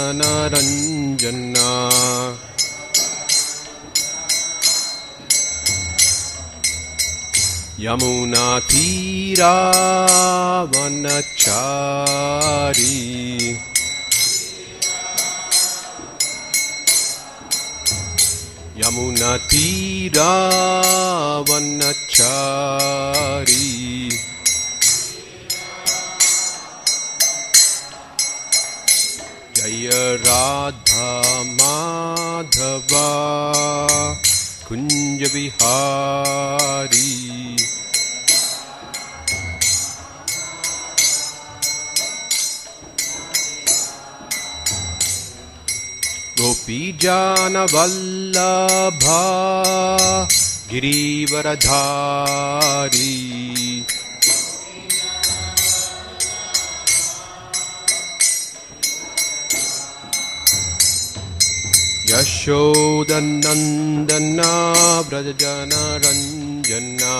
Janaranjana Yamuna Tira Vanachari Yamuna Tira Vanachari Jaya Radha Madhava Kunja Vihari Gopi Jana Vallabha Girivaradhari Yashodanandana Vrajajana Ranjana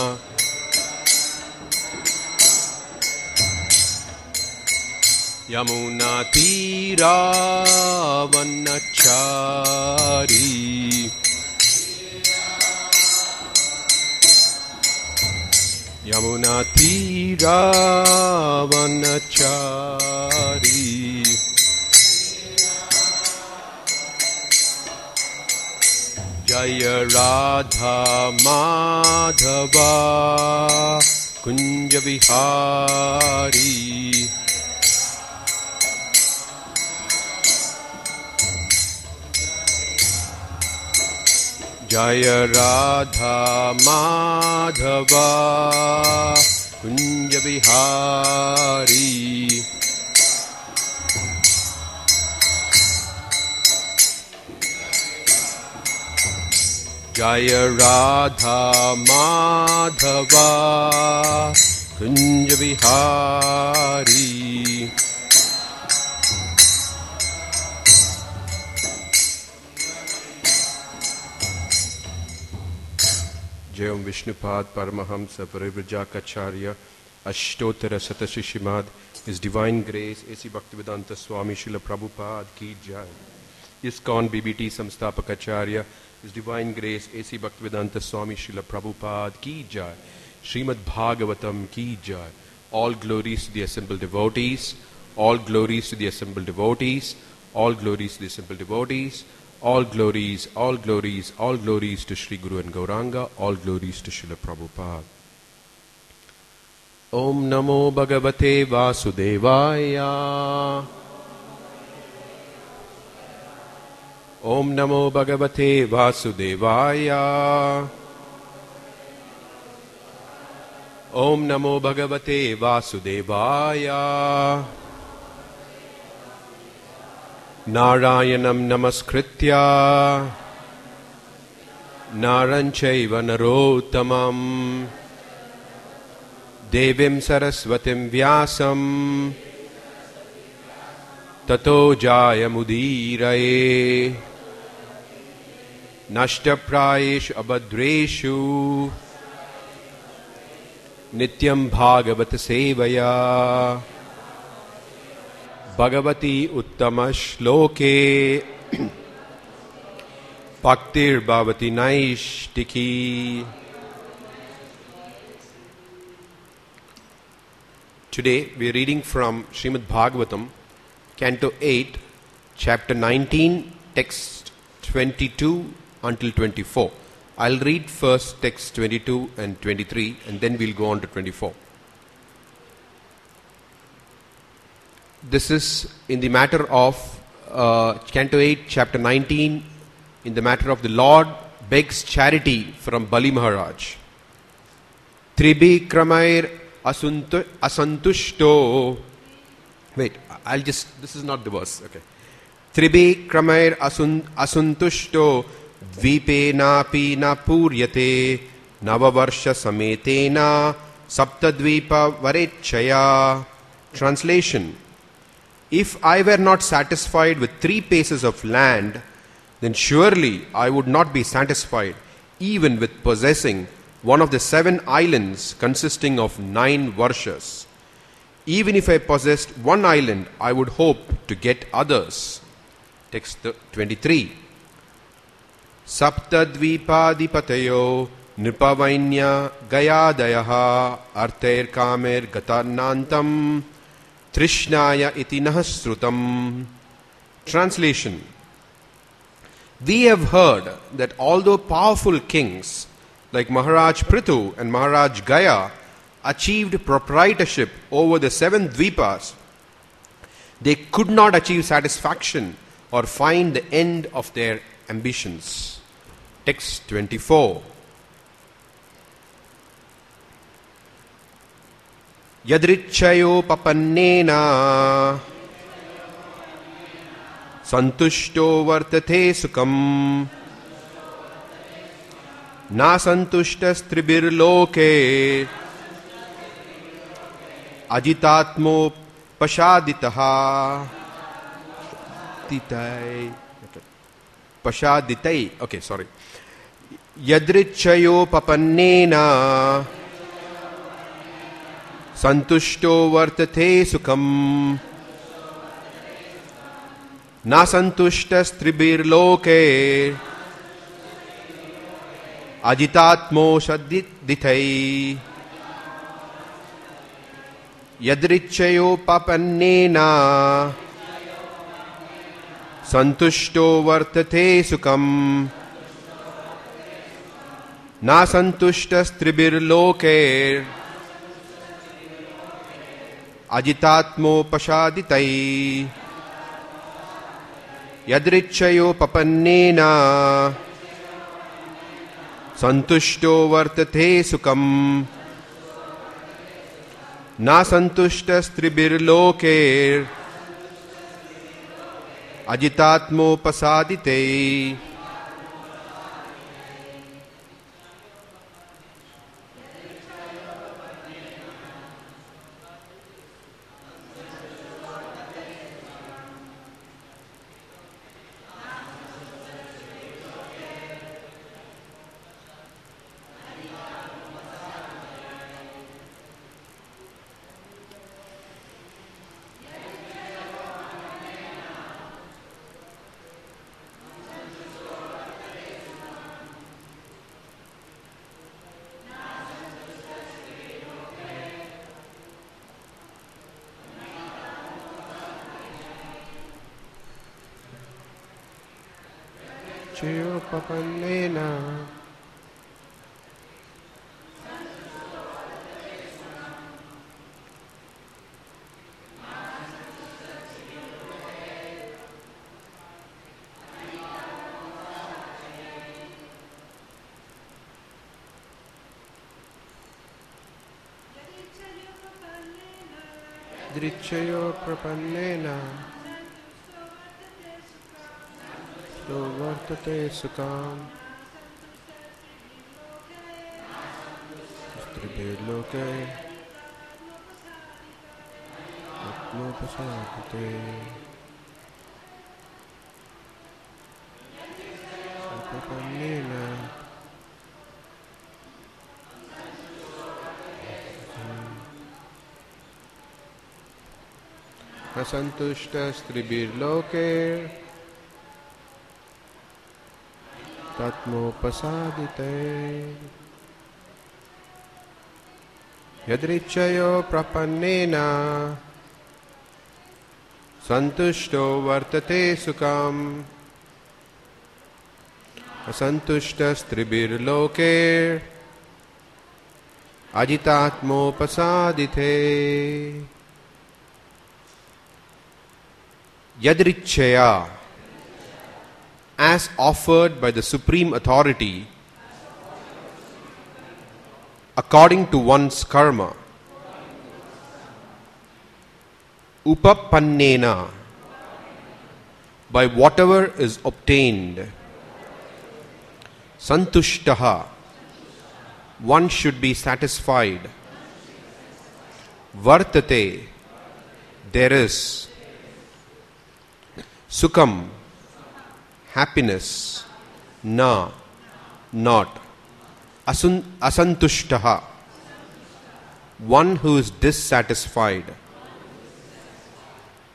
Yamuna Tira Vanachari Yamuna Tira Vanachari Jaya Radha Madhava Kunja Vihari Jaya Radha Madhava Kunja Vihari Jaya Radha Madhava Kunja Vihari Jayam Vishnupad Paramahamsa Parivrajakacarya Ashtotara Satashishimad His Divine Grace A.C. Bhaktivedanta Swami Srila Prabhupada Ki Jai ISKCON BBT Samstapakacharya His Divine Grace A.C. Bhaktivedanta Swami Srila Prabhupada Ki Jai Srimad Bhagavatam Ki Jai All glories to the assembled devotees All glories to the assembled devotees All glories to the assembled devotees All glories, all glories, all glories to Sri Guru and Gauranga, all glories to Srila Prabhupada. Om Namo Bhagavate Vasudevaya. Om Namo Bhagavate Vasudevaya. Om Namo Bhagavate Vasudevaya. Narayanam Namaskritya Naranchaiva Narottamam Devim Saraswatim Vyasam Tato Jayamudiraye Nashtaprayeshu Abhadreshu Nityam Bhagavata Sevaya Bhagavati Uttama Shloke Bhaktir Bhavati Naishtiki. Today we are reading from Srimad Bhagavatam, Canto 8, Chapter 19, Text 22 until 24. I'll read first text 22 and 23 and then we'll go on to 24. This is in the matter of Canto 8, Chapter 19, in the matter of the Lord begs charity from Bali Maharaj. Tribhikramair asantushto. Wait, this is not the verse. Okay. Tribhikramair asantushto dvipe napi na puryate navavarsha sametena saptadvipa varechaya. Translation: if I were not satisfied with 3 paces of land, then surely I would not be satisfied even with possessing one of the 7 islands consisting of 9 varshas. Even if I possessed one island, I would hope to get others. Text 23. Saptadvipadipateyo nripavainya gayadayaha arthair kamer gatanantam trishnaya iti nahasrutam. Translation. We have heard that although powerful kings like Maharaj Prithu and Maharaj Gaya achieved proprietorship over the 7 dvipas, they could not achieve satisfaction or find the end of their ambitions. Text 24. Yadrichayo papannena santushto vartate sukham na santushtas tribirloke ajitatmo pashaditaha pashaditai. Okay, sorry. Yadrichayo papannena santushto vartate sukham na santushtas tribirloke ajitatmo shadditai. Yadrichayo papannena santushto vartate sukham na santushtas tribirloke ajitatmo pashaditai. Yadrichayo papannena santushto vartate sukham na santushtas tribirloke ajitatmo pasadite. Yadrichayo papannena Yadrichayo papannena vartate sukham tribirloke atmo pasadite. Papannena asantushtas tribirloke tatmo pasadite. Yadrichayo prapannena santushto vartate sukham asantushtas tribirloke ajitatmo pasadite. Yadrichaya, as offered by the Supreme Authority according to one's karma. Upapannena, by whatever is obtained. Santushtaha, one should be satisfied. Vartate, there is. Sukham, happiness. Na, not. Asantushtaha, one who is dissatisfied.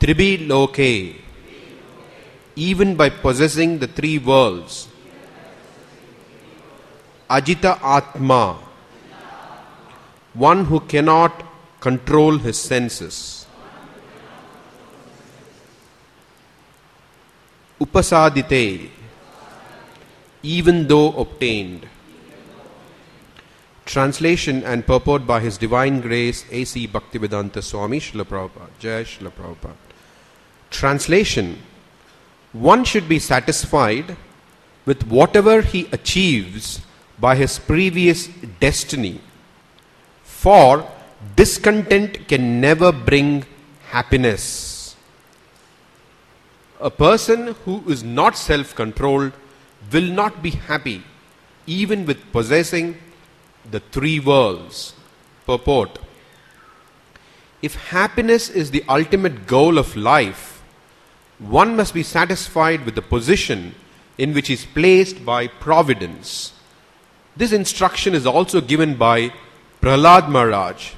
Tribi loke, even by possessing the three worlds. Ajita Atma, one who cannot control his senses. Upasadite, even though obtained. Translation and purport by His Divine Grace A.C. Bhaktivedanta Swami Srila Prabhupada. Jai Srila Prabhupada. Translation: one should be satisfied with whatever he achieves by his previous destiny, for discontent can never bring happiness. A person who is not self-controlled will not be happy even with possessing the three worlds. Purport: if happiness is the ultimate goal of life, one must be satisfied with the position in which he is placed by providence. This instruction is also given by Prahlad Maharaj.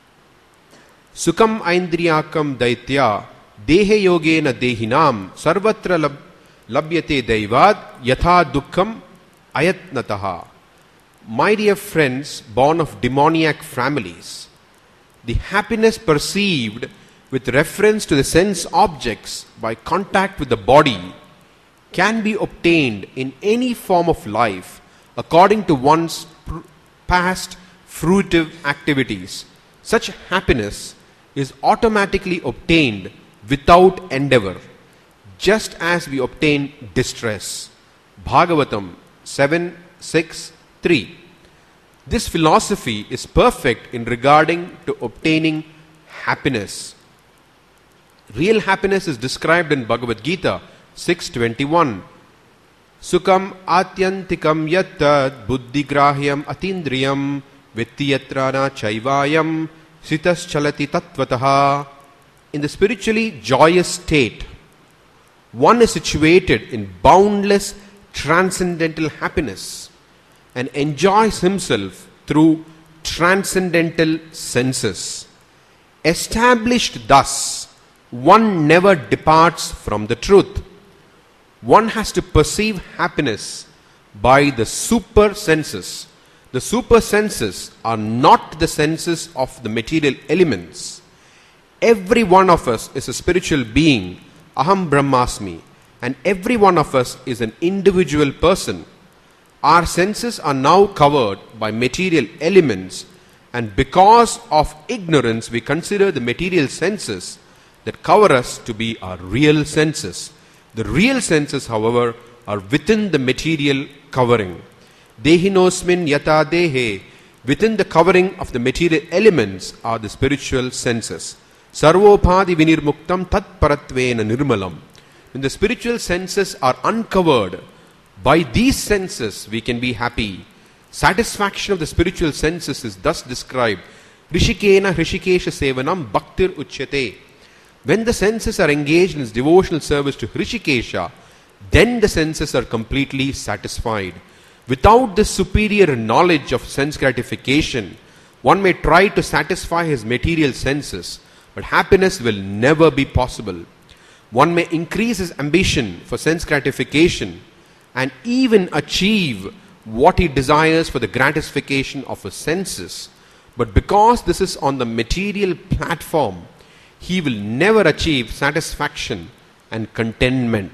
Sukham aindriyakam daitya dehe yogena dehinam sarvatra labhyate daivad yatha dukkham ayatnataha. My dear friends born of demoniac families, the happiness perceived with reference to the sense objects by contact with the body can be obtained in any form of life according to one's past fruitive activities. Such happiness is automatically obtained without endeavor, just as we obtain distress. Bhagavatam 7:6-3. This philosophy is perfect in regarding to obtaining happiness. Real happiness is described in Bhagavad Gita 6:21. Sukham atyantikam yattad buddhigrahyam atindriyam vittiyatrana chaivayam sitas chalati tattvataha. In the spiritually joyous state, one is situated in boundless transcendental happiness and enjoys himself through transcendental senses. Established thus, one never departs from the truth. One has to perceive happiness by the super senses. The super senses are not the senses of the material elements. Every one of us is a spiritual being, Aham Brahmasmi, and every one of us is an individual person. Our senses are now covered by material elements, and because of ignorance we consider the material senses that cover us to be our real senses. The real senses, however, are within the material covering. Dehinosmin yata dehe, within the covering of the material elements are the spiritual senses. Sarvopadi vinirmuktam tat paratvena nirmalam. When the spiritual senses are uncovered, by these senses we can be happy. Satisfaction of the spiritual senses is thus described. Rishikena Hrishikesha sevanam bhaktir uchyate. When the senses are engaged in its devotional service to Hrishikesha, then the senses are completely satisfied. Without this superior knowledge of sense gratification, one may try to satisfy his material senses, but happiness will never be possible. One may increase his ambition for sense gratification and even achieve what he desires for the gratification of his senses, but because this is on the material platform, he will never achieve satisfaction and contentment.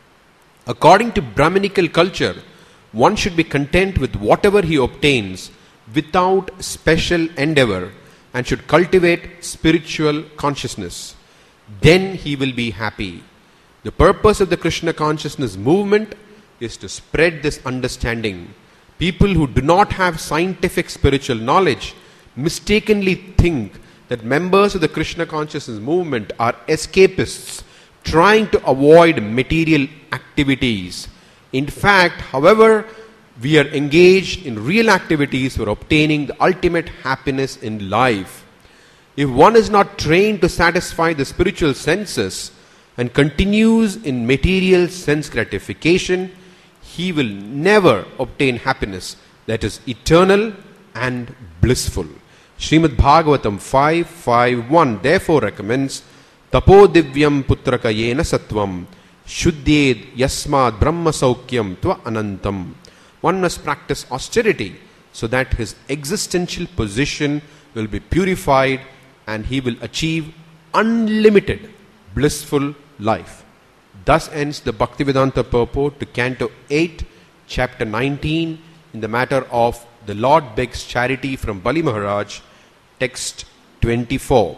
According to Brahminical culture, one should be content with whatever he obtains without special endeavor and should cultivate spiritual consciousness. Then he will be happy. The purpose of the Krishna consciousness movement is to spread this understanding. People who do not have scientific spiritual knowledge mistakenly think that members of the Krishna consciousness movement are escapists trying to avoid material activities. In fact, however, we are engaged in real activities for obtaining the ultimate happiness in life. If one is not trained to satisfy the spiritual senses and continues in material sense gratification, he will never obtain happiness that is eternal and blissful. Srimad Bhagavatam 5.5.1 therefore recommends Tapo divyam putraka yena satvam shuddhyed yasmad brahma saukyam tva anantam. One must practice austerity so that his existential position will be purified and he will achieve unlimited blissful life. Thus ends the Bhaktivedanta purport to Canto 8, Chapter 19, in the matter of the Lord begs charity from Bali Maharaj, text 24.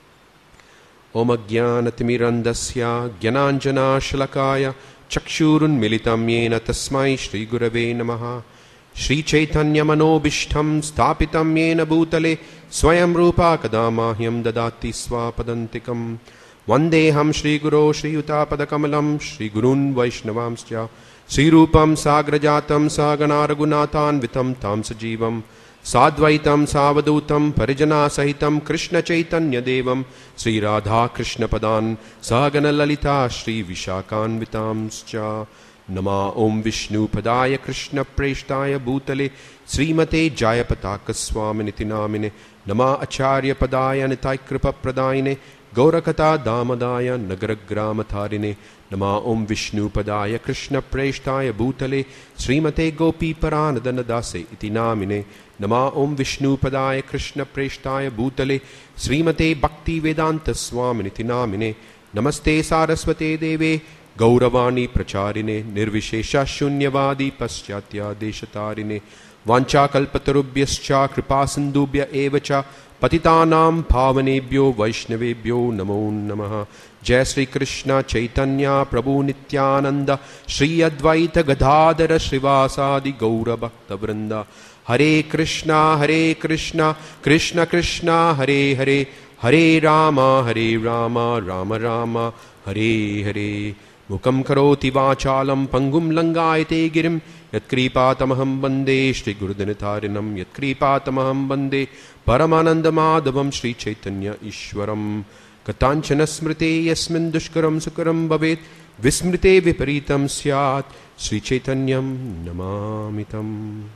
Om Ajnanatimirandasya Gyananjana Shalakaya Chakshurun Militam Yena Tasmai Shri Gurave Namaha Shri Chaitanya Manobishtham Sthapitam Yena Bhutale Swayam Rupa Kadamahyam Dadati Swapadantikam Vandeham Shri Guru Shri Utapada Kamalam Shri Gurun Vaishnavamscha Sri Rupam Sagrajatam Saganaragunatan Vitam Tam Sajivam Sadvaitam Savadutam Parijana Sahitam Krishna Chaitanya Devam Sri Radha Krishna Padan Sagana Lalita Shri Vishakan Vitamscha Nama Om Vishnu Padaya Krishna Preshtaya Bhutale Srimate Jayapataka Swaminiti Namine Nama Acharya Padaya Nitai Kripa Pradayine Gaurakata Damadaya Nagaragramatharine Nama Om Vishnu Padaya Krishna Preshtaya Bhutale Srimate Gopi Paranadana Dase Iti Namine Nama Om Vishnu Padaya Krishna Preshtaya Bhutale Srimate Bhakti Vedanta Swaminiti Namine Namaste Saraswate Deve Gauravani Pracharine Nirvishesha Shunyavadi Paschatya Deshatarine Vancha Kalpatarubhyascha Kripasindubhya Evacha Patitanam Pavanebhyo Vaishnavebhyo Namo Namaha Jai Sri Krishna Chaitanya Prabhu Nityananda Shri Advaita Gadadhara Srivasadi Gaura Bhakta Vrinda Hare Krishna Krishna Krishna Hare Hare Hare Rama Rama Rama Hare Hare Mukam karoti vachalam pangum langayate girim yatkripatamaham bande Shri Gurudhanitharinam yatkripatamaham bande Paramanandamadavam Shri Chaitanya Ishwaram Katanchana smrite yasmin dushkaram sukaram bhavet vismrite viparitam syat Shri Chaitanyam namamitam.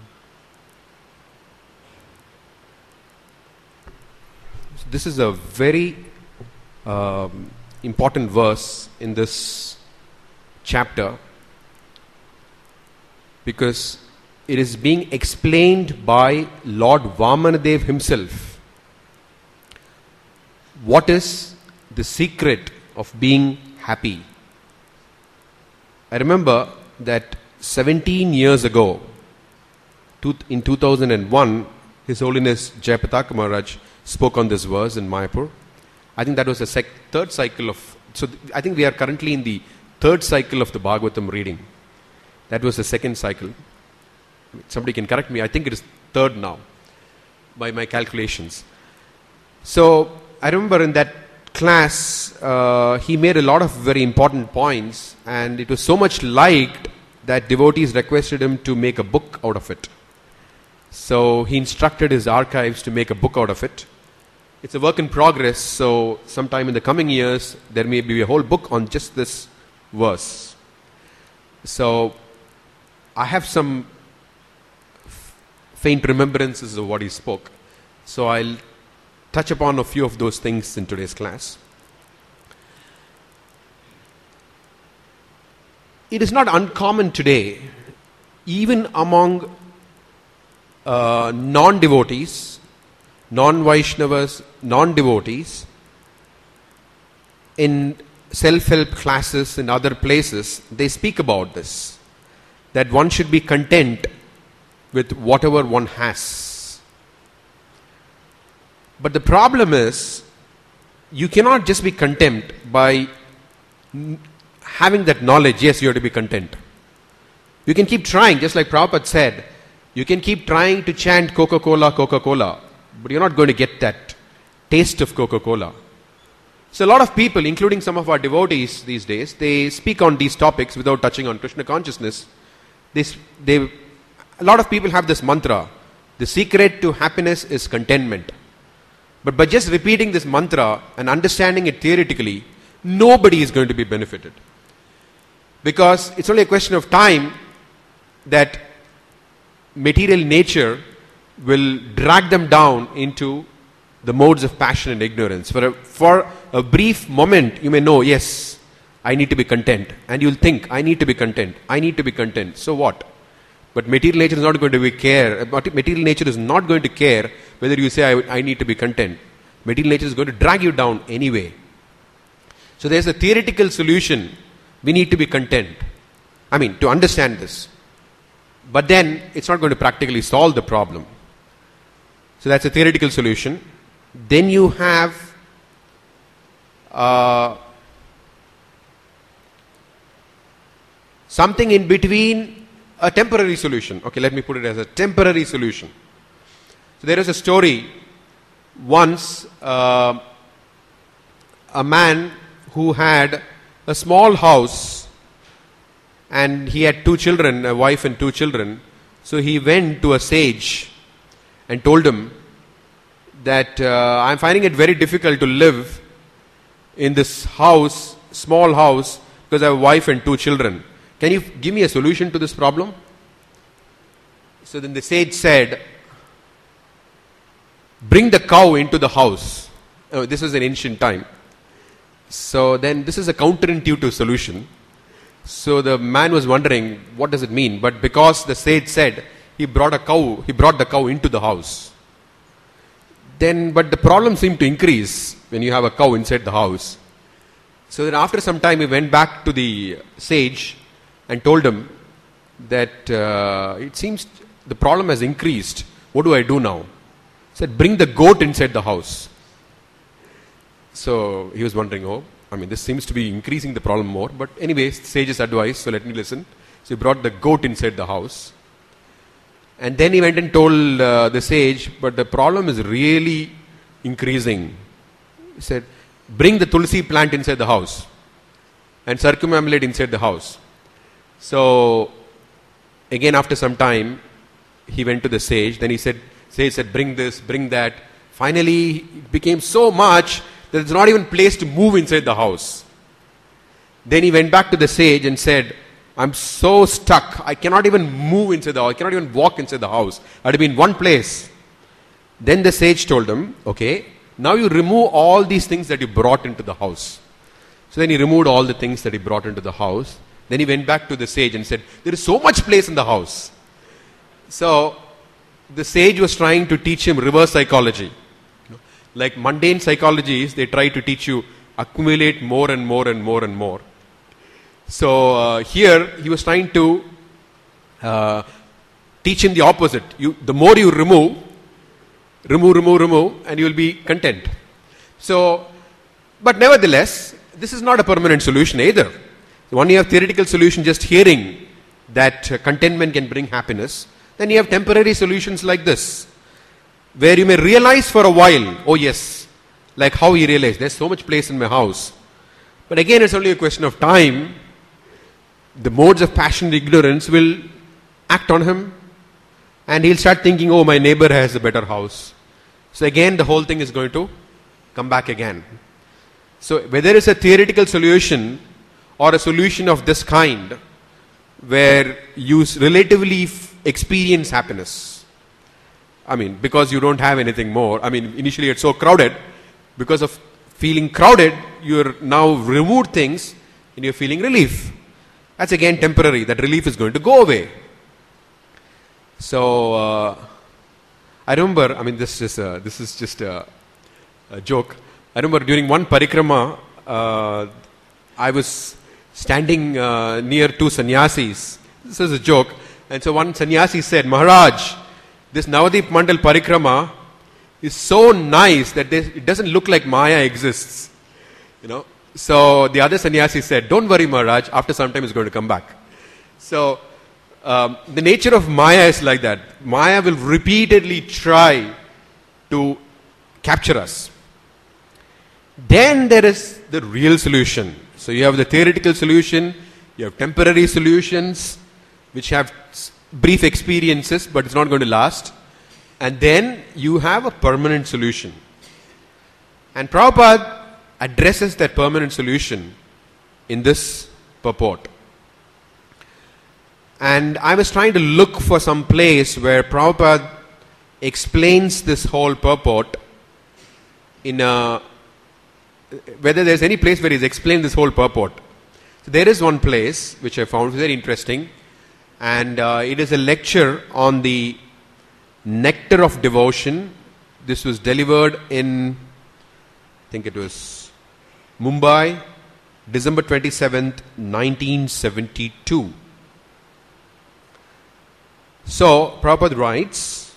This is a very important verse in this chapter because it is being explained by Lord Vamanadev himself. What is the secret of being happy? I remember that 17 years ago, in 2001, His Holiness Jayapataka Maharaj spoke on this verse in Mayapur. I think that was the third cycle of... I think we are currently in the third cycle of the Bhagavatam reading. That was the second cycle. Somebody can correct me. I think it is third now, by my calculations. So, I remember in that class, he made a lot of very important points, and it was so much liked that devotees requested him to make a book out of it. So, he instructed his archives to make a book out of it. It's a work in progress, so sometime in the coming years, there may be a whole book on just this verse. So, I have some faint remembrances of what he spoke. So, I'll touch upon a few of those things in today's class. It is not uncommon today, even among non-devotees, non-Vaishnavas, non-devotees, in self-help classes in other places, they speak about this, that one should be content with whatever one has. But the problem is, you cannot just be content by having that knowledge. Yes, you have to be content. You can keep trying, just like Prabhupada said, you can keep trying to chant Coca-Cola, Coca-Cola, but you're not going to get that taste of Coca-Cola. So a lot of people, including some of our devotees these days, they speak on these topics without touching on Krishna consciousness. A lot of people have this mantra, the secret to happiness is contentment. But by just repeating this mantra and understanding it theoretically, nobody is going to be benefited. Because it's only a question of time that material nature will drag them down into the modes of passion and ignorance. For a brief moment, you may know, yes, I need to be content. And you'll think, I need to be content. I need to be content. So what? But material nature is not going to care. Material nature is not going to care whether you say, I need to be content. Material nature is going to drag you down anyway. So there's a theoretical solution. We need to be content. To understand this. But then, it's not going to practically solve the problem. So that's a theoretical solution. Then you have something in between, a temporary solution. Okay, let me put it as a temporary solution. So there is a story. Once, a man who had a small house and he had 2 children, a wife and 2 children. So he went to a sage and told him that I'm finding it very difficult to live in this house, small house, because I have a wife and 2 children. Can you give me a solution to this problem? So then the sage said, bring the cow into the house. This is an ancient time. So then this is a counterintuitive solution. So the man was wondering, what does it mean? But because the sage said, he brought the cow into the house. But the problem seemed to increase when you have a cow inside the house. So then after some time, he went back to the sage and told him that it seems the problem has increased. What do I do now? He said, bring the goat inside the house. So he was wondering, this seems to be increasing the problem more. But anyway, sage's advice, so let me listen. So he brought the goat inside the house. And then he went and told the sage, but the problem is really increasing. He said, bring the tulsi plant inside the house and circumambulate inside the house. So again, after some time, he went to the sage. Then sage said, bring this, bring that. Finally, it became so much that there's not even place to move inside the house. Then he went back to the sage and said, I'm so stuck. I cannot even move inside the house. I cannot even walk inside the house. I have to be in one place. Then the sage told him, okay, now you remove all these things that you brought into the house. So then he removed all the things that he brought into the house. Then he went back to the sage and said, there is so much place in the house. So the sage was trying to teach him reverse psychology. Like mundane psychologies, they try to teach you accumulate more and more and more and more. So here he was trying to teach him the opposite. The more you remove, and you will be content. So, but nevertheless, this is not a permanent solution either. When you have theoretical solution, just hearing that contentment can bring happiness, then you have temporary solutions like this, where you may realize for a while, oh yes, like how he realized, there's so much place in my house. But again, it's only a question of time. The modes of passion and ignorance will act on him, and he'll start thinking, oh, my neighbor has a better house. So again, the whole thing is going to come back again. So whether it's a theoretical solution or a solution of this kind, where you relatively experience happiness, because you don't have anything more. Initially it's so crowded. Because of feeling crowded, you're now removed things and you're feeling relief. That's again temporary. That relief is going to go away. So, I remember, this is just a joke. I remember during one parikrama, I was standing near 2 sannyasis. This is a joke. And so one sannyasi said, Maharaj, this Navadip Mandal parikrama is so nice that it doesn't look like Maya exists. So the other sannyasi said, don't worry Maharaj, after some time it's going to come back. So the nature of Maya is like that. Maya will repeatedly try to capture us. Then there is the real solution. So you have the theoretical solution, you have temporary solutions, which have brief experiences, but it's not going to last. And then you have a permanent solution. And Prabhupada addresses that permanent solution in this purport. And I was trying to look for some place where Prabhupada explains this whole purport whether there's any place where he's explained this whole purport. So there is one place which I found very interesting, and it is a lecture on the nectar of devotion. This was delivered in, I think it was Mumbai, December 27th, 1972. So, Prabhupada writes,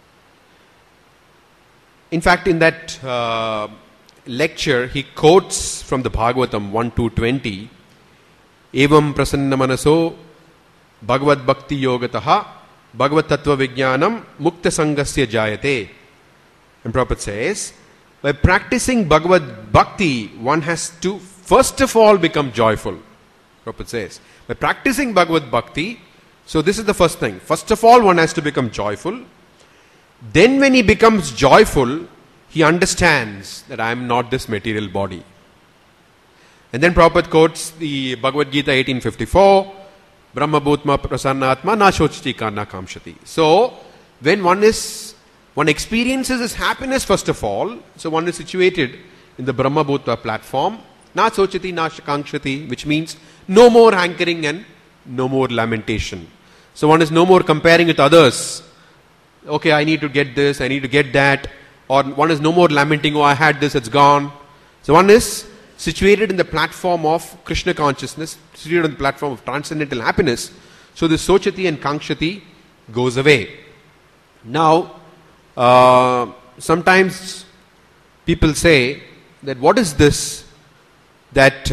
in fact, in that lecture, he quotes from the Bhagavatam 1-20, Evam prasanna manaso bhagavad bhakti yogataha bhagavad tattva vijnanam mukta sangasya jayate. And Prabhupada says, by practicing Bhagavad Bhakti, one has to first of all become joyful. Prabhupada says, by practicing Bhagavad Bhakti, so this is the first thing. First of all, one has to become joyful. Then when he becomes joyful, he understands that I am not this material body. And then Prabhupada quotes the Bhagavad Gita 1854, Brahma Bhutma Prasannatma Na Shochiti Karna Kamshati. So, when one experiences his happiness first of all, so one is situated in the Brahma Bhutva platform, Na Sochiti Na Kamshati, which means no more hankering and no more lamentation. So one is no more comparing with others. Okay, I need to get this, I need to get that. Or one is no more lamenting, oh I had this, it's gone. So one is situated in the platform of Krishna consciousness, situated on the platform of transcendental happiness. So this Sochati and Kankshati goes away. Now, sometimes people say that what is this that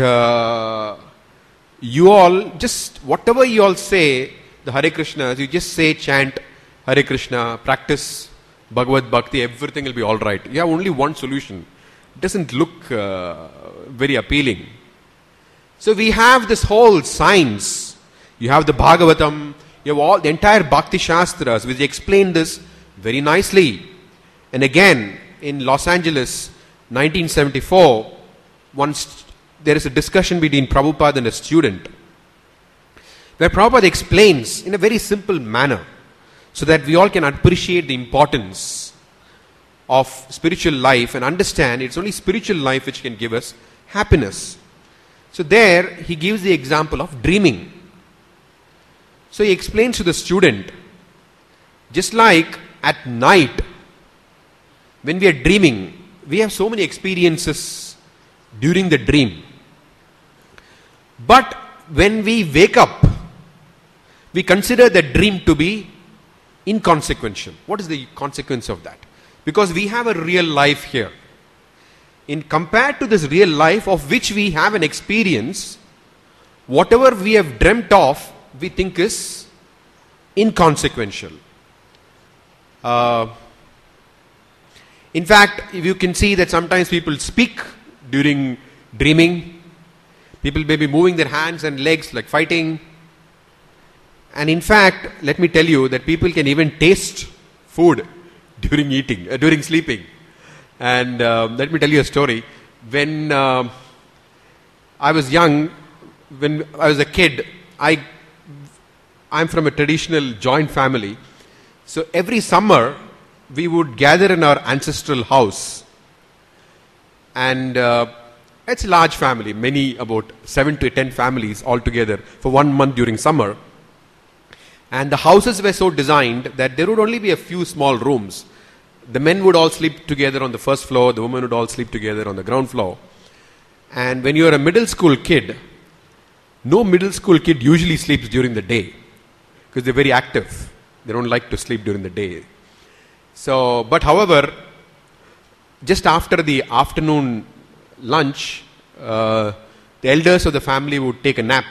you all just, whatever you all say, the Hare Krishnas, you just say, chant Hare Krishna, practice Bhagavad Bhakti, everything will be all right. You have only one solution. It doesn't look very appealing. So we have this whole science. You have the Bhagavatam, you have all the entire Bhakti Shastras which explain this very nicely. And again, in Los Angeles, 1974, there is a discussion between Prabhupada and a student, where Prabhupada explains in a very simple manner, so that we all can appreciate the importance of spiritual life and understand it's only spiritual life which can give us happiness. So there he gives the example of dreaming. So he explains to the student, just like at night, when we are dreaming, we have so many experiences during the dream. But when we wake up, we consider the dream to be inconsequential. What is the consequence of that? Because we have a real life here. In compared to this real life of which we have an experience, whatever we have dreamt of, we think is inconsequential. In fact, you can see that sometimes people speak during dreaming. People may be moving their hands and legs like fighting. And in fact, let me tell you that people can even taste food during eating, during sleeping. And let me tell you a story. When I was young, when I was a kid, I'm from a traditional joint family. So every summer, we would gather in our ancestral house. And it's a large family, about 7 to 10 families all together for 1 month during summer. And the houses were so designed that there would only be a few small rooms. The men would all sleep together on the first floor, the women would all sleep together on the ground floor. And when you are a middle school kid, no middle school kid usually sleeps during the day because they're very active. They don't like to sleep during the day. So, but however, just after the afternoon lunch, the elders of the family would take a nap.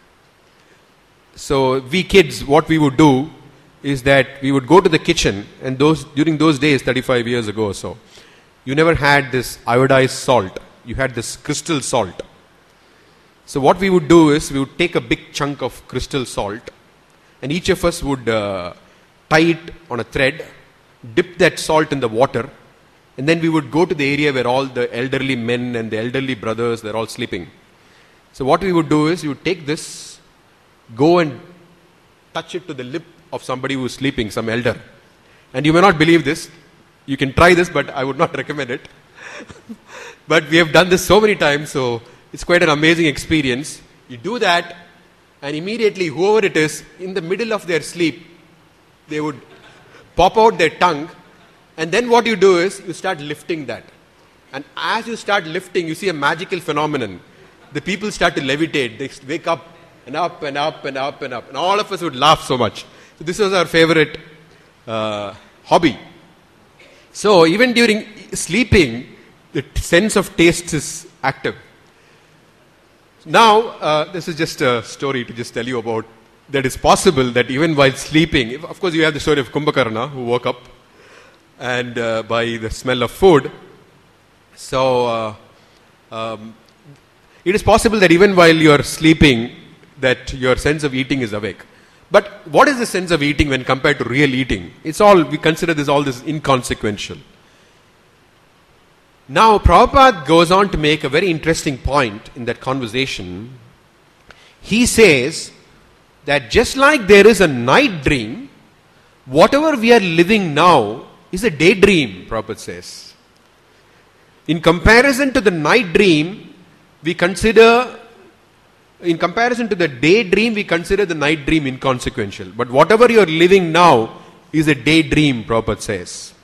So we kids, what we would do is that we would go to the kitchen, and during those days, 35 years ago or so, you never had this iodized salt. You had this crystal salt. So what we would do is we would take a big chunk of crystal salt, and each of us would tie it on a thread, dip that salt in the water, and then we would go to the area where all the elderly men and the elderly brothers, they're all sleeping. So what we would do is we would take this, go and touch it to the lip of somebody who is sleeping, some elder. And you may not believe this. You can try this, but I would not recommend it. But we have done this so many times, so it's quite an amazing experience. You do that, and immediately whoever it is, in the middle of their sleep, they would pop out their tongue, and then what you do is you start lifting that. And as you start lifting, you see a magical phenomenon. The people start to levitate. They wake up and up and up and up and up. And all of us would laugh so much. So this was our favorite hobby. So even during sleeping, the sense of taste is active. Now, this is just a story to just tell you about that it's possible that even while sleeping, of course you have the story of Kumbhakarna who woke up and by the smell of food. So, it is possible that even while you are sleeping, that your sense of eating is awake. But what is the sense of eating when compared to real eating? It's all, we consider this all this inconsequential. Now, Prabhupada goes on to make a very interesting point in that conversation. He says that just like there is a night dream, whatever we are living now is a daydream, Prabhupada says. In comparison to the night dream, in comparison to the daydream, we consider the night dream inconsequential. But whatever you are living now is a daydream, Prabhupada says.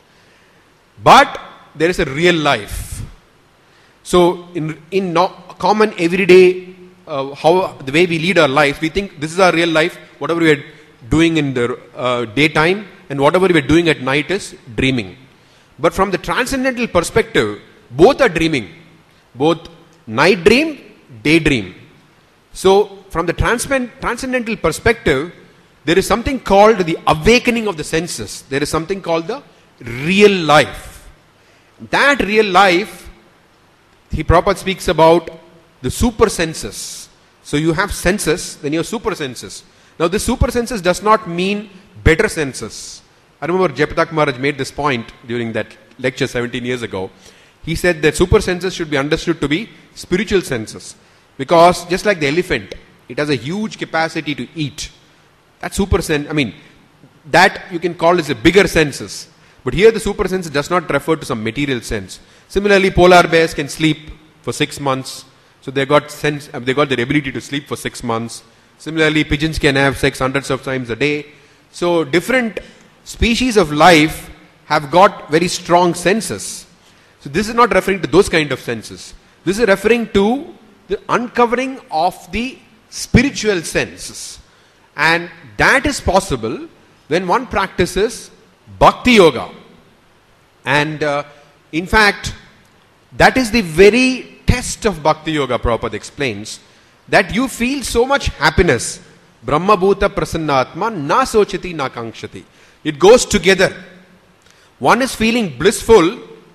But there is a real life. So in common everyday, the way we lead our lives, we think this is our real life. Whatever we are doing in the daytime and whatever we are doing at night is dreaming. But from the transcendental perspective, both are dreaming. Both night dream, daydream. So, from the transcendental perspective, there is something called the awakening of the senses. There is something called the real life. That real life, Prabhupada speaks about the super senses. So, you have senses, then you have super senses. Now, the super senses does not mean better senses. I remember Jayaprakash Maharaj made this point during that lecture 17 years ago. He said that super senses should be understood to be spiritual senses. Because just like the elephant, it has a huge capacity to eat. That super sense, that you can call as a bigger senses. But here the super sense does not refer to some material sense. Similarly, polar bears can sleep for 6 months. So they got their ability to sleep for 6 months. Similarly, pigeons can have sex hundreds of times a day. So different species of life have got very strong senses. So this is not referring to those kind of senses. This is referring to the uncovering of the spiritual senses. And that is possible when one practices Bhakti Yoga. And in fact, that is the very test of Bhakti Yoga, Prabhupada explains, that you feel so much happiness. Brahma Bhuta Prasannatma na sochati na kankshati. It goes together. One is feeling blissful,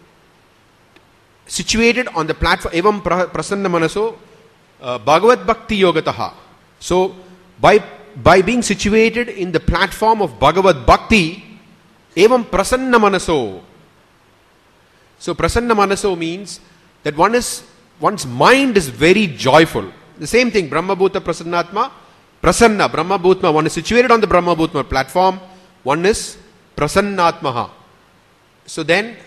situated on the platform, evam prasanna manaso bhagavad bhakti yogataha. So, by being situated in the platform of Bhagavad Bhakti, evam prasanna manaso. So, prasanna manaso means that one's mind is very joyful. The same thing, Brahma Bhuta Prasannatma, Prasanna, Brahma Bhutma, one is situated on the Brahma Bhutma platform, one is Prasannatmaha. So then,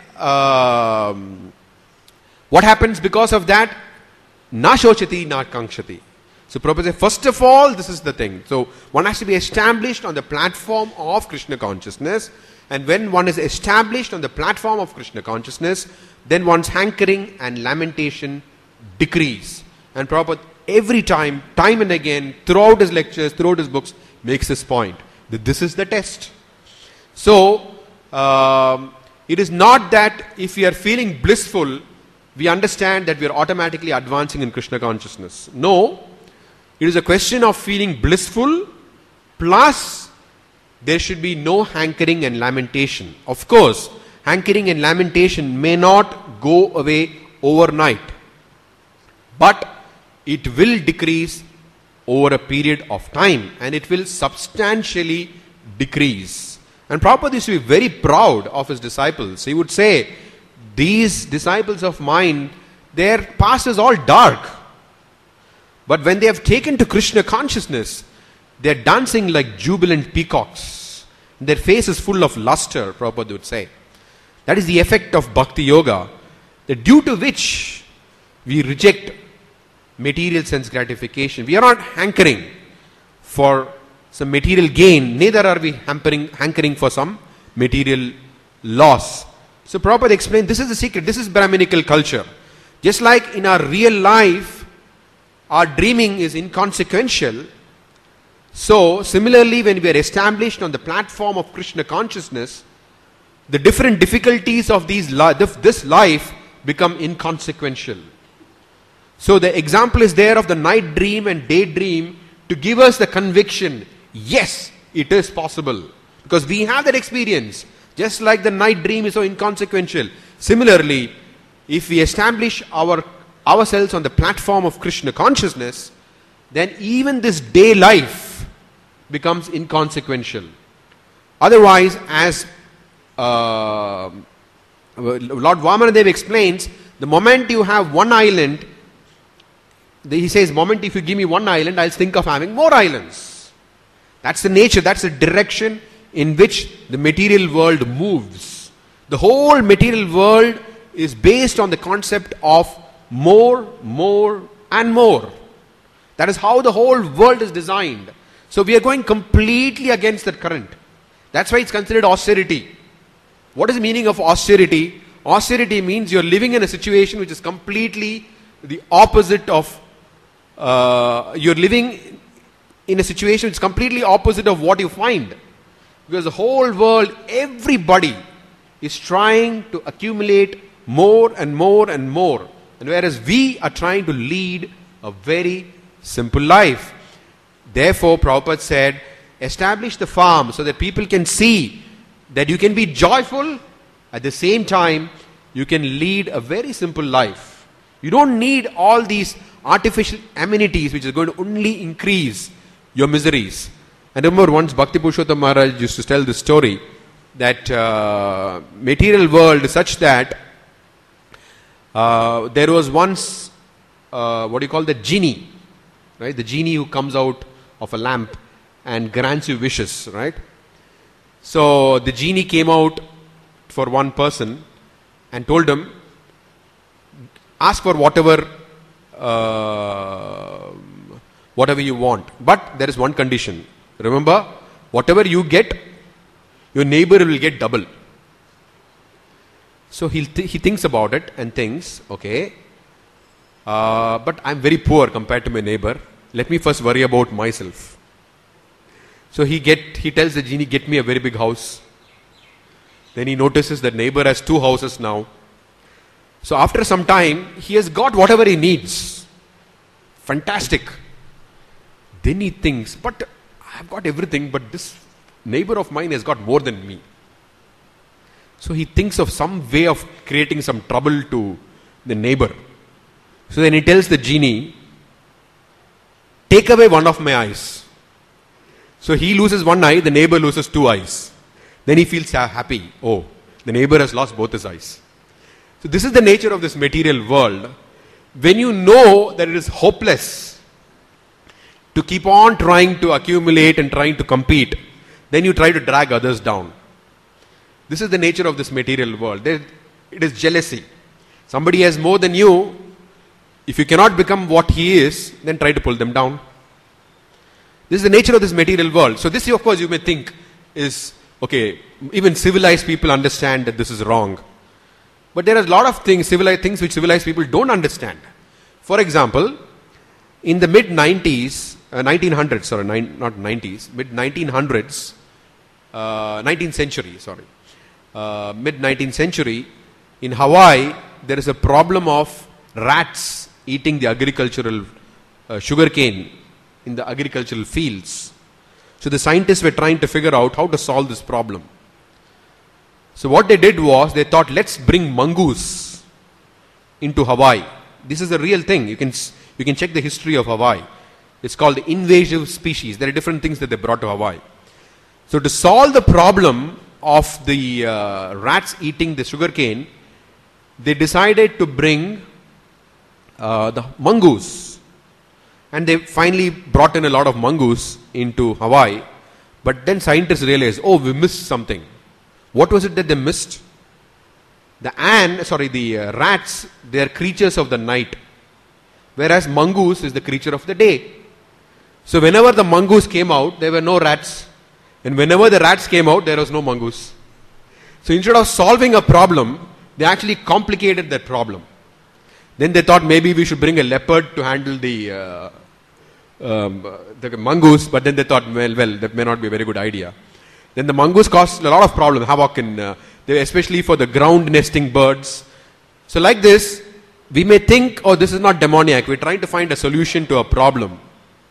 what happens because of that? Na shochati, na kankshati. So Prabhupada says, first of all, this is the thing. So one has to be established on the platform of Krishna consciousness. And when one is established on the platform of Krishna consciousness, then one's hankering and lamentation decrease. And Prabhupada every time and again, throughout his lectures, throughout his books, makes this point. That this is the test. So, it is not that if we are feeling blissful, we understand that we are automatically advancing in Krishna consciousness. No. It is a question of feeling blissful, plus there should be no hankering and lamentation. Of course, hankering and lamentation may not go away overnight, but it will decrease over a period of time, and it will substantially decrease. And Prabhupada used to be very proud of his disciples. He would say, these disciples of mine, their past is all dark. But when they have taken to Krishna consciousness, they are dancing like jubilant peacocks. Their face is full of luster, Prabhupada would say. That is the effect of Bhakti Yoga. that due to which we reject material sense gratification. We are not hankering for some material gain, neither are we hankering for some material loss. So Prabhupada explained, this is the secret, this is Brahminical culture. Just like in our real life, our dreaming is inconsequential, so similarly when we are established on the platform of Krishna consciousness, the different difficulties of this life become inconsequential. So the example is there of the night dream and daydream to give us the conviction, yes, it is possible. Because we have that experience. Just like the night dream is so inconsequential. Similarly, if we establish ourselves on the platform of Krishna consciousness, then even this day life becomes inconsequential. Otherwise, as Lord Vamanadev explains, the moment you have one island, he says, moment if you give me one island, I'll think of having more islands. That's the nature, that's the direction in which the material world moves. The whole material world is based on the concept of more, and more. That is how the whole world is designed. So we are going completely against that current. That's why it's considered austerity. What is the meaning of austerity? Austerity means you're living in a situation which is completely the opposite of you're living in a situation which is completely opposite of what you find. Because the whole world, everybody is trying to accumulate more and more and more. And whereas we are trying to lead a very simple life. Therefore, Prabhupada said, establish the farm so that people can see that you can be joyful, at the same time, you can lead a very simple life. You don't need all these artificial amenities which is going to only increase your miseries. And remember once Bhakti Purushottam Maharaj used to tell this story that material world is such that there was once the genie, right? The genie who comes out of a lamp and grants you wishes, right? So the genie came out for one person and told him, ask for whatever you want, but there is one condition. Remember, whatever you get, your neighbor will get double. So he thinks about it and thinks, okay, but I'm very poor compared to my neighbor. Let me first worry about myself. So he tells the genie, get me a very big house. Then he notices that neighbor has 2 houses now. So after some time, he has got whatever he needs. Fantastic. Then he thinks, but I've got everything, but this neighbor of mine has got more than me. So he thinks of some way of creating some trouble to the neighbor. So then he tells the genie, take away one of my eyes. So he loses one eye, the neighbor loses 2 eyes. Then he feels happy. Oh, the neighbor has lost both his eyes. So this is the nature of this material world. When you know that it is hopeless to keep on trying to accumulate and trying to compete, then you try to drag others down. This is the nature of this material world. It is jealousy. Somebody has more than you. If you cannot become what he is, then try to pull them down. This is the nature of this material world. So this, of course, you may think is, okay, even civilized people understand that this is wrong. But there are a lot of things which civilized people don't understand. For example, in the mid-90s, 1900s, sorry, not 90s, mid-1900s, 19th century, sorry. Mid-19th century, in Hawaii, there is a problem of rats eating the agricultural sugarcane in the agricultural fields. So the scientists were trying to figure out how to solve this problem. So what they did was, they thought, let's bring mongoose into Hawaii. This is a real thing. You can check the history of Hawaii. It's called the invasive species. There are different things that they brought to Hawaii. So to solve the problem of the rats eating the sugarcane, they decided to bring the mongoose. And they finally brought in a lot of mongoose into Hawaii. But then scientists realized, oh, we missed something. What was it that they missed? The rats, they are creatures of the night. Whereas mongoose is the creature of the day. So whenever the mongoose came out, there were no rats. And whenever the rats came out, there was no mongoose. So instead of solving a problem, they actually complicated that problem. Then they thought maybe we should bring a leopard to handle the mongoose, but then they thought, well, that may not be a very good idea. Then the mongoose caused a lot of problem, havoc, especially for the ground nesting birds. So like this, we may think, oh, this is not demoniac. We're trying to find a solution to a problem.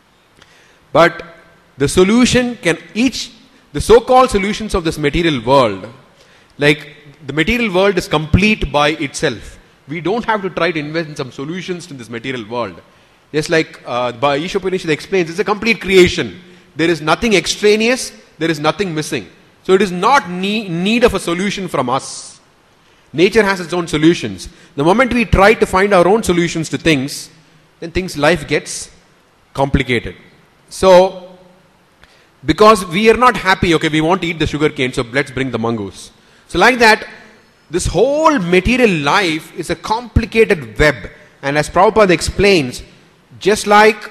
But the solution the so-called solutions of this material world, like the material world is complete by itself. We don't have to try to invent some solutions to this material world. Just like by Isha Upanishad explains, it's a complete creation. There is nothing extraneous, there is nothing missing. So it is not need of a solution from us. Nature has its own solutions. The moment we try to find our own solutions to things, then life gets complicated. So, because we are not happy, okay, we want to eat the sugar cane, so let's bring the mongoose. So like that, this whole material life is a complicated web. And as Prabhupada explains, just like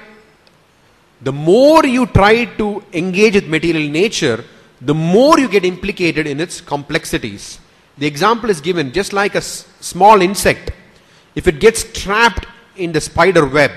the more you try to engage with material nature, the more you get implicated in its complexities. The example is given, just like a small insect, if it gets trapped in the spider web,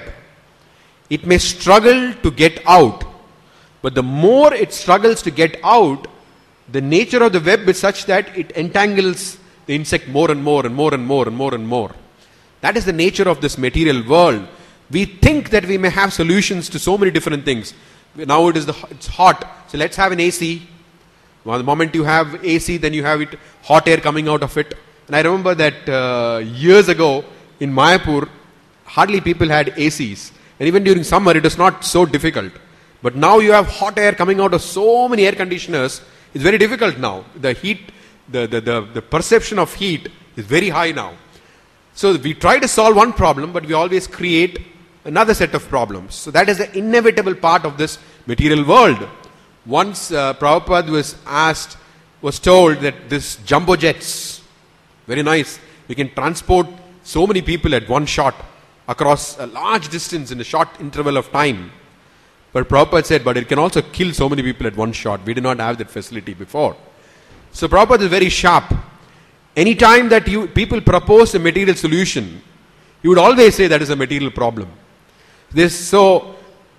it may struggle to get out. But the more it struggles to get out, the nature of the web is such that it entangles the insect more and more and more and more and more and more. That is the nature of this material world. We think that we may have solutions to so many different things. Now it's hot, so let's have an AC. Well, the moment you have AC, then you have hot air coming out of it. And I remember that years ago in Mayapur, hardly people had ACs. And even during summer, it was not so difficult. But now you have hot air coming out of so many air conditioners. It's very difficult now. The heat, the perception of heat is very high now. So we try to solve one problem, but we always create another set of problems. So that is the inevitable part of this material world. Once Prabhupada was told that this jumbo jets, very nice, we can transport so many people at one shot across a large distance in a short interval of time. But Prabhupada said, but it can also kill so many people at one shot. We did not have that facility before. So Prabhupada is very sharp. Anytime that people propose a material solution, he would always say that is a material problem. So,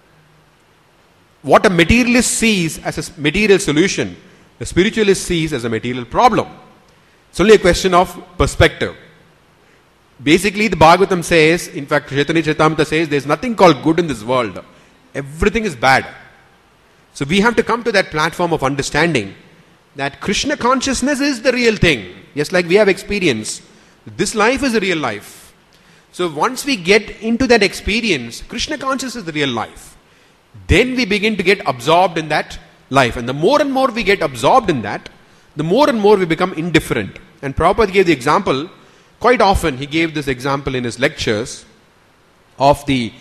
what a materialist sees as a material solution, the spiritualist sees as a material problem. It's only a question of perspective. Basically, the Bhagavatam says, in fact, Chaitanya Charitamrita says, there is nothing called good in this world. Everything is bad. So we have to come to that platform of understanding that Krishna consciousness is the real thing. Just like we have experience, this life is the real life. So once we get into that experience, Krishna consciousness is the real life. Then we begin to get absorbed in that life. And the more and more we get absorbed in that, the more and more we become indifferent. And Prabhupada gave the example, quite often he gave this example in his lectures of the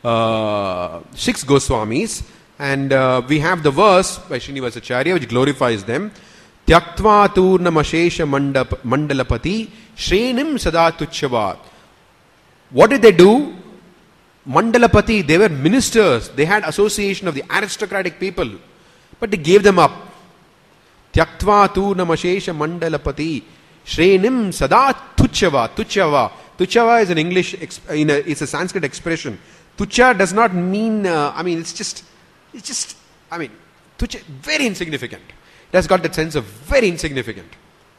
6 Goswamis. And we have the verse by Srinivasacharya which glorifies them. Tyaktva turnamashesha mandalapati shrenim sada tuchyavat. What did they do? Mandalapati, they were ministers. They had association of the aristocratic people. But they gave them up. Tyaktva turnamashesha mandalapati shrenim sada tuchyavat. Tuchava is an English, it's a Sanskrit expression. Tucha does not mean, it's just, tucha, very insignificant. It has got that sense of very insignificant.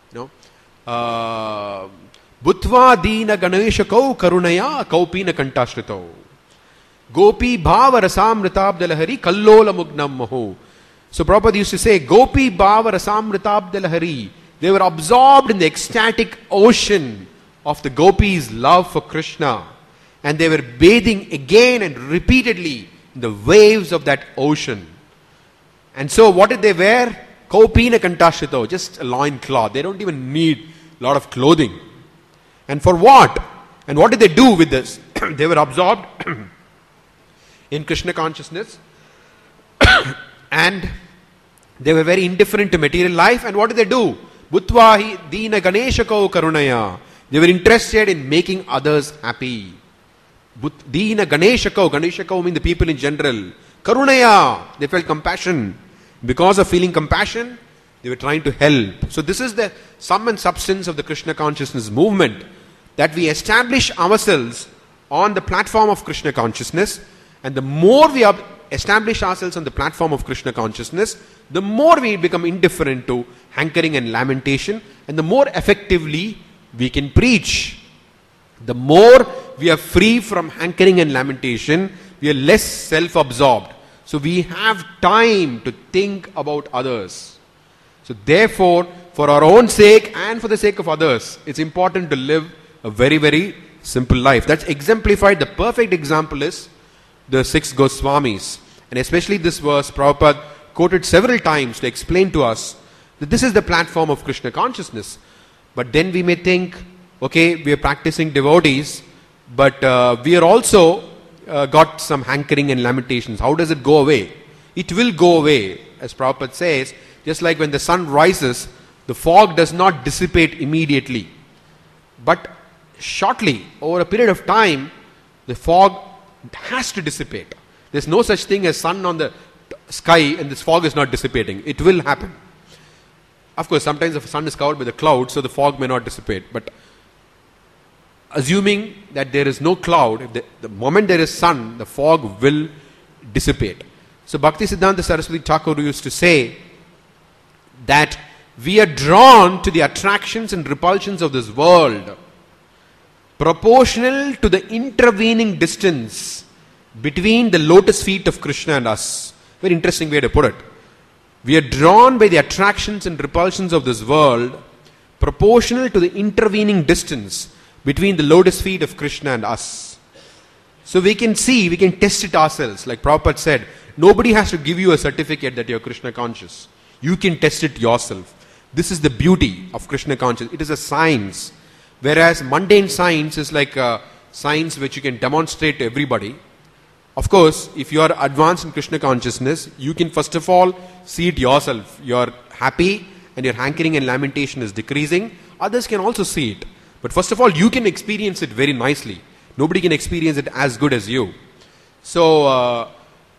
Bhutva dina ganeshakau karunaya kaupina kantashrito. Gopi bhava rasamritabdalahari kallola mugnam maho. So Prabhupada used to say, Gopi bhava rasamritabdalahari. They were absorbed in the ecstatic ocean of the gopis' love for Krishna. And they were bathing again and repeatedly in the waves of that ocean. And so what did they wear? Kaupina kantashrito, just a loin cloth. They don't even need a lot of clothing. And for what? And what did they do with this? They were absorbed in Krishna consciousness. And they were very indifferent to material life. And what did they do? Bhutvahi Dina Ganeshako Karunaya. They were interested in making others happy. Dina Ganeshako. Ganeshako means the people in general. Karunaya. They felt compassion. Because of feeling compassion, they were trying to help. So this is the sum and substance of the Krishna consciousness movement. That we establish ourselves on the platform of Krishna consciousness. And the more we establish ourselves on the platform of Krishna consciousness, the more we become indifferent to hankering and lamentation, and the more effectively we can preach. The more we are free from hankering and lamentation, we are less self-absorbed. So we have time to think about others. So therefore, for our own sake and for the sake of others, it's important to live a very, very simple life. That's exemplified. The perfect example is the 6 Goswamis. And especially this verse, Prabhupada quoted several times to explain to us that this is the platform of Krishna consciousness. But then we may think, okay, we are practicing devotees, but we are also got some hankering and lamentations. How does it go away? It will go away. As Prabhupada says, just like when the sun rises, the fog does not dissipate immediately. But shortly, over a period of time, the fog has to dissipate. There's no such thing as sun on the sky and this fog is not dissipating. It will happen. Of course, sometimes the sun is covered by the cloud, so the fog may not dissipate. But assuming that there is no cloud, the moment there is sun, the fog will dissipate. So Bhaktisiddhanta Saraswati Thakur used to say that we are drawn to the attractions and repulsions of this world proportional to the intervening distance between the lotus feet of Krishna and us. Very interesting way to put it. We are drawn by the attractions and repulsions of this world proportional to the intervening distance between the lotus feet of Krishna and us. So we can see, we can test it ourselves. Like Prabhupada said, nobody has to give you a certificate that you're Krishna conscious. You can test it yourself. This is the beauty of Krishna consciousness. It is a science. Whereas mundane science is like a science which you can demonstrate to everybody. Of course, if you are advanced in Krishna consciousness, you can first of all see it yourself. You are happy and your hankering and lamentation is decreasing. Others can also see it. But first of all, you can experience it very nicely. Nobody can experience it as good as you. So,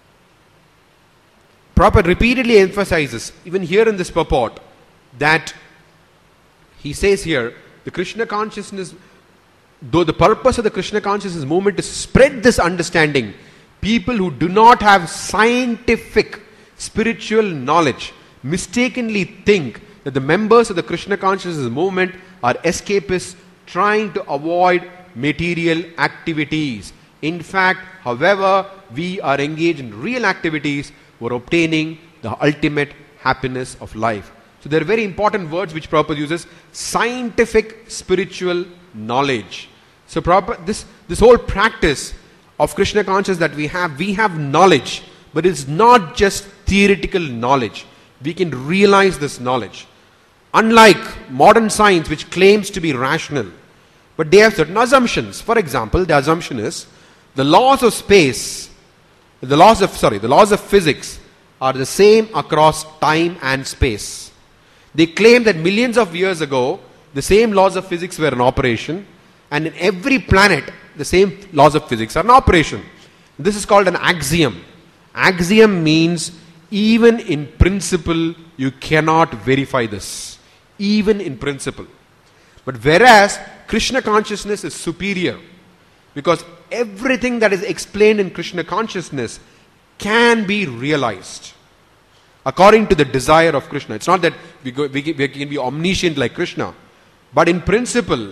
Prabhupada repeatedly emphasizes, even here in this purport, that he says here, the Krishna consciousness, though the purpose of the Krishna consciousness movement is to spread this understanding, people who do not have scientific spiritual knowledge mistakenly think that the members of the Krishna consciousness movement are escapists trying to avoid material activities. In fact, however, we are engaged in real activities, we're obtaining the ultimate happiness of life. So there are very important words which Prabhupada uses. Scientific spiritual knowledge. So Prabhupada, this whole practice of Krishna consciousness that we have knowledge, but it's not just theoretical knowledge. We can realize this knowledge. Unlike modern science which claims to be rational, but they have certain assumptions. For example, the assumption is the laws of space, the laws of physics are the same across time and space. They claim that millions of years ago, the same laws of physics were in operation, and in every planet, the same laws of physics are in operation. This is called an axiom. Axiom means even in principle, you cannot verify this. Even in principle. But whereas Krishna consciousness is superior, because everything that is explained in Krishna consciousness can be realized according to the desire of Krishna. It's not that we can be omniscient like Krishna, but in principle,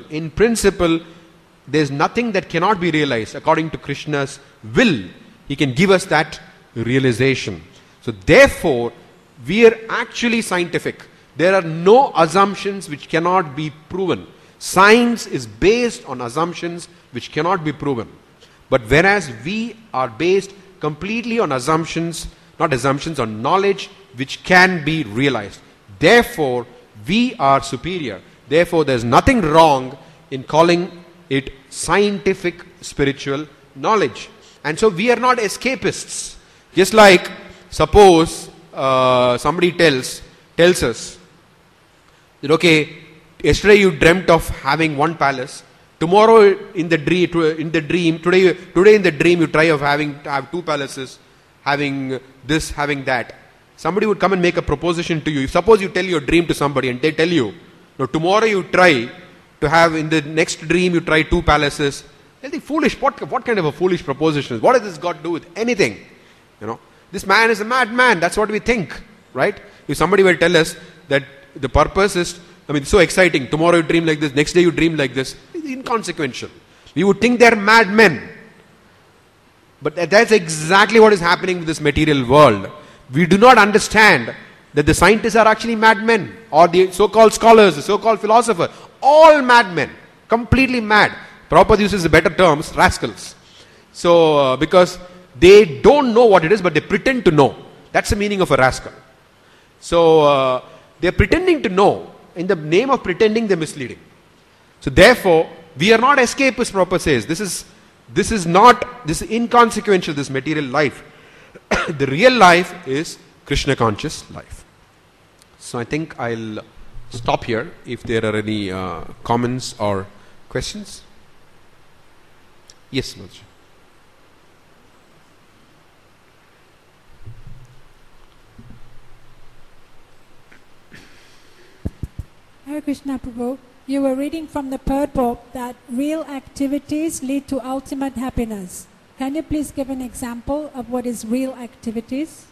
there's nothing that cannot be realized according to Krishna's will. He can give us that realization. So therefore, we are actually scientific. There are no assumptions which cannot be proven. Science is based on assumptions which cannot be proven. But whereas we are based completely on assumptions, not assumptions, on knowledge which can be realized. Therefore, we are superior. Therefore, there's nothing wrong in calling it scientific spiritual knowledge. And so we are not escapists. Just like, suppose somebody tells us, That okay, yesterday you dreamt of having one palace. Tomorrow in the dream, today in the dream you try of to have two palaces, having this, having that. Somebody would come and make a proposition to you. Suppose you tell your dream to somebody and they tell you, no, tomorrow you try to have, in the next dream you try two palaces. They'll think, foolish, what kind of a foolish proposition is? What does this got to do with anything? This man is a madman, that's what we think, right? If somebody will tell us that the purpose is, so exciting, tomorrow you dream like this, next day you dream like this, it's inconsequential. We would think they're madmen. But that's exactly what is happening with this material world. We do not understand that the scientists are actually madmen, or the so-called scholars, the so-called philosophers, all madmen, completely mad. Prabhupada uses the better terms, rascals. So, because they don't know what it is, but they pretend to know. That's the meaning of a rascal. So, they're pretending to know. In the name of pretending, they're misleading. So, therefore, we are not escapists, Prabhupada says. This is inconsequential, this material life. The real life is Krishna conscious life. So, I think I'll stop here if there are any comments or questions. Yes, Mataji. Hare Krishna Prabhu, you were reading from the third book that real activities lead to ultimate happiness. Can you please give an example of what is real activities?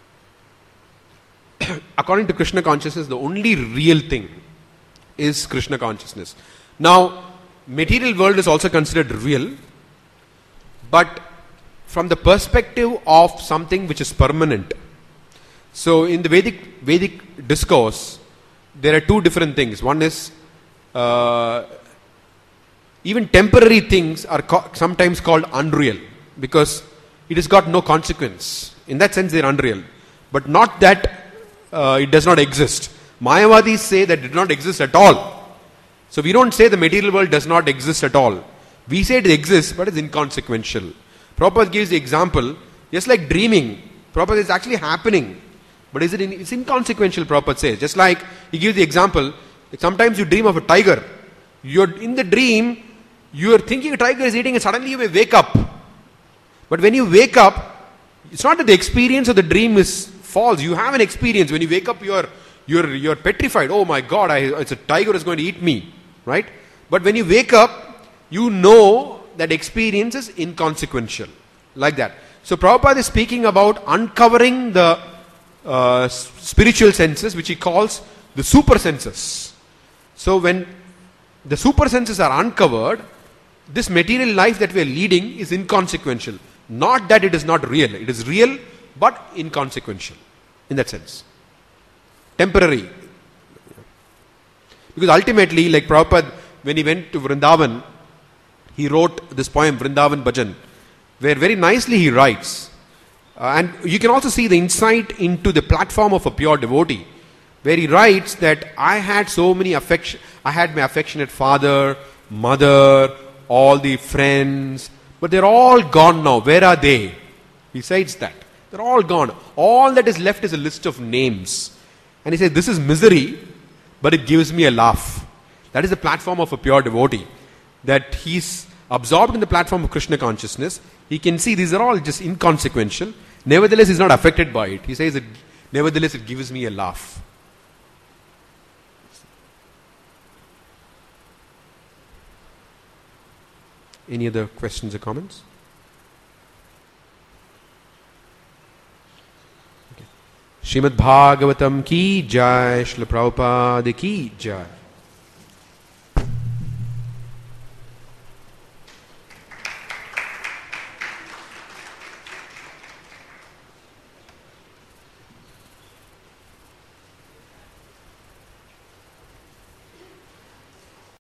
According to Krishna consciousness, the only real thing is Krishna consciousness. Now, material world is also considered real, but from the perspective of something which is permanent. So, in the Vedic discourse, there are two different things. One is even temporary things are sometimes called unreal because it has got no consequence. In that sense, they are unreal, but not that it does not exist. Mayavadis say that it does not exist at all. So we don't say the material world does not exist at all. We say it exists, but it's inconsequential. Prabhupada gives the example, just like dreaming. Prabhupada is actually happening, but it's inconsequential, Prabhupada says. Just like he gives the example, sometimes you dream of a tiger. You're in the dream, you're thinking a tiger is eating and suddenly you may wake up. But when you wake up, it's not that the experience of the dream is false. You have an experience. When you wake up, you're petrified. Oh my God, it's a tiger is going to eat me. Right? But when you wake up, you know that experience is inconsequential. Like that. So Prabhupada is speaking about uncovering the spiritual senses, which he calls the super senses. So when the super senses are uncovered, this material life that we are leading is inconsequential. Not that it is not real. It is real, but inconsequential. In that sense. Temporary. Because ultimately, like Prabhupada, when he went to Vrindavan, he wrote this poem, Vrindavan Bhajan, where very nicely he writes. And you can also see the insight into the platform of a pure devotee, where he writes that I had so many affection. I had my affectionate father, mother, all the friends, but they're all gone now. Where are they? He says that. They're all gone. All that is left is a list of names. And he says, this is misery, but it gives me a laugh. That is the platform of a pure devotee. That he's absorbed in the platform of Krishna consciousness. He can see these are all just inconsequential. Nevertheless, he's not affected by it. He says, nevertheless, it gives me a laugh. Any other questions or comments? Okay. Srimad Bhagavatam ki jai, Srila Prabhupada ki jai.